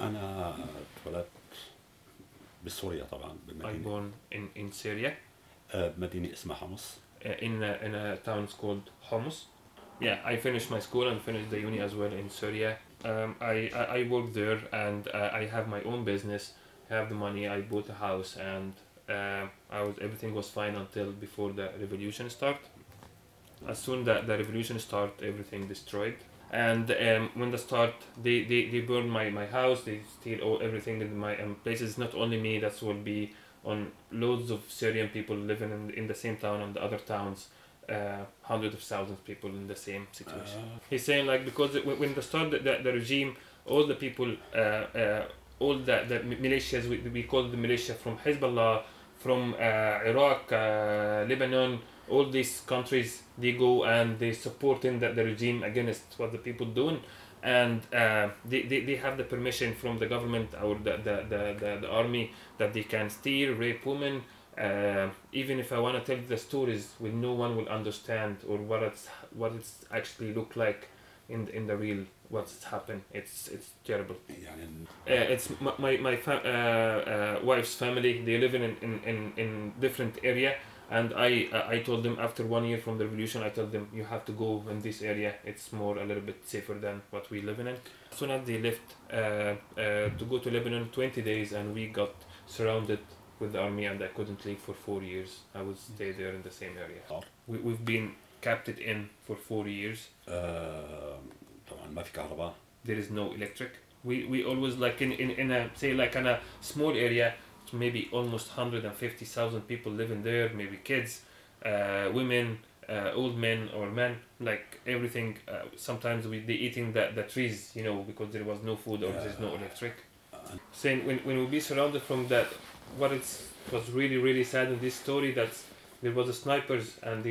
أنا اتولدت بسوريا طبعا I بمدينة born in Syria, بمدينة اسمها حمص. in a town called Homs. Yeah, I finished my school and finished the uni as well in Syria. I worked there and I have my own business. I have the money. I bought a house and everything was fine until before the revolution start. As soon that the revolution start, everything destroyed. And when the start, they burned my house. They steal everything in my places. Not only me. That will be on loads of Syrian people living in the same town and the other towns. Hundreds of thousands of people in the same situation. He's saying like because when the start the regime, all the people, all the militias we call the militia from Hezbollah, from Iraq, Lebanon, all these countries, they go and they supporting the regime against what the people doing, and they have the permission from the government or the army that they can steal, rape women. Even if I want to tell the stories, when no one will understand or what it's actually look like in the real what's happened. It's terrible. يعني It's my wife's family. They live in different area, and I told them after 1 year from the revolution, I told them you have to go in this area. It's more a little bit safer than what we live in. As soon as they left to go to Lebanon, 20 days, and we got surrounded with the army, and I couldn't leave for 4 years. I would stay there in the same area. We've been kept in for 4 years. طبعا ما في كهرباء. There is no electric. We always like in a say like in a small area, maybe almost 150,000 people living there, maybe kids, women, old men or men, like everything. Sometimes they eating the trees, you know, because there was no food or there's no electric. Saying when we be surrounded from that, what was really sad in this story that there was a snipers and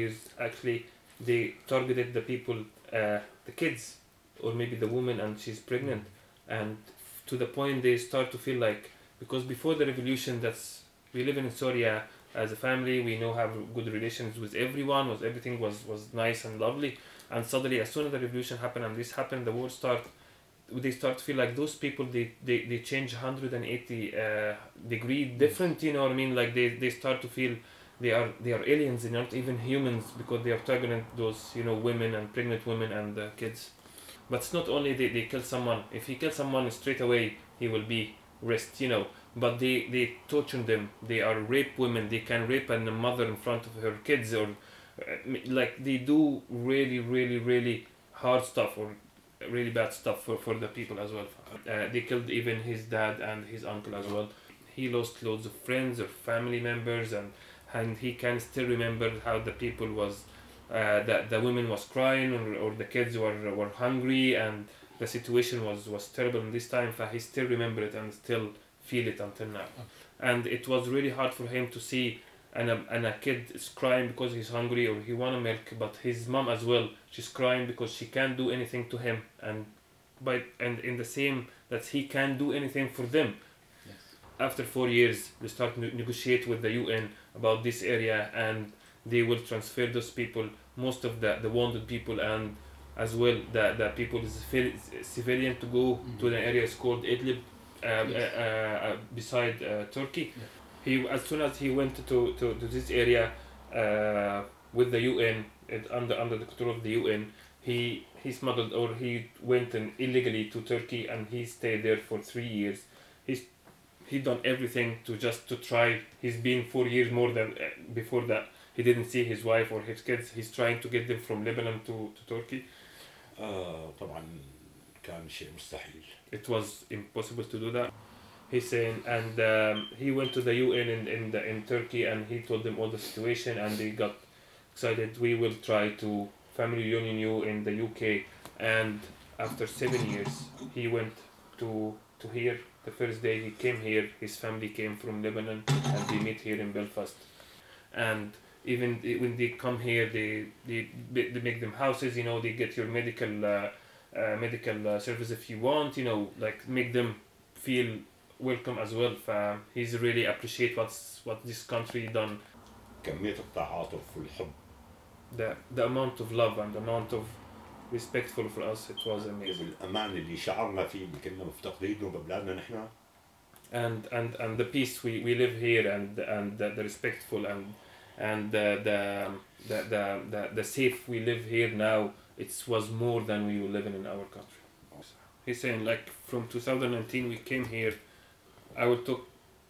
they targeted the people, the kids, or maybe the woman, and she's pregnant, and to the point they start to feel like, because before the revolution, we live in Syria as a family, we know have good relations with everyone, everything was nice and lovely, and suddenly as soon as the revolution happened and this happened, the war they start to feel like those people they change 180 degree different, you know what I mean, like they start to feel they are aliens, they're not even humans, because they are targeting those, you know, women and pregnant women and kids. But it's not only they kill someone. If he kills someone straight away, he will be arrested, you know. But they torture them. They are rape women. They can rape a mother in front of her kids, or like they do really hard stuff or really bad stuff for the people as well. They killed even his dad and his uncle as well. He lost loads of friends or family members, and he can still remember how the people was. That the women was crying or the kids were hungry, and the situation was terrible in this time. He still remember it and still feel it until now. And it was really hard for him to see and a kid is crying because he's hungry or he want milk, but his mom as well, she's crying because she can't do anything to him, and in the same that he can't do anything for them. Yes. After 4 years they start to negotiate with the UN about this area, and they will transfer those people, most of the wounded people, and as well the people is civilian, to go to the areas called Idlib, beside Turkey. Yeah. He, as soon as he went to this area with the UN, under the control of the UN, he smuggled, or he went illegally to Turkey, and he stayed there for 3 years. He done everything to try. He's been 4 years more than before that. He didn't see his wife or his kids. He's trying to get them from Lebanon to Turkey. طبعا كان شيء مستحيل. It was impossible to do that. He's saying, and he went to the UN in Turkey, and he told them all the situation, and they got excited. We will try to family reunion you in the UK. And after 7 years, he went to here. The first day he came here, his family came from Lebanon, and they meet here in Belfast. And even when they come here, they make them houses, you know, they get your medical service if you want, you know, like make them feel welcome as well. He's really appreciate what this country done. كمية التعاطف والحب. The amount of love and the amount of respectful for us. It was amazing. الأمان اللي شعرنا فيه اللي كنا مفتقدينه ببلادنا نحن. And the peace we live here, and the respectful, and the safe we live here now, it was more than we were living in our country. He's saying like from 2019 we came here. I will talk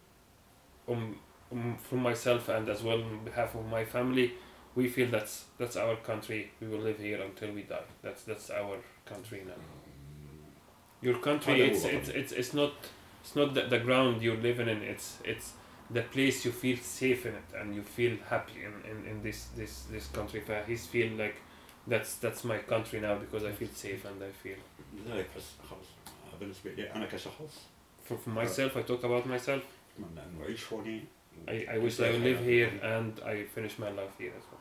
from myself and as well on behalf of my family. We feel that's our country. We will live here until we die. That's our country now. Your country, it's not the ground you're living in. It's the place you feel safe in it, and you feel happy in this country. He's feel like that's my country now because I feel safe and I feel. لذلك بس خلص بالنسبة لي أنا كشخص. For myself, I talk about myself. أتمنى إنه أعيش هوني. I wish I would live here and I finish my life here as well.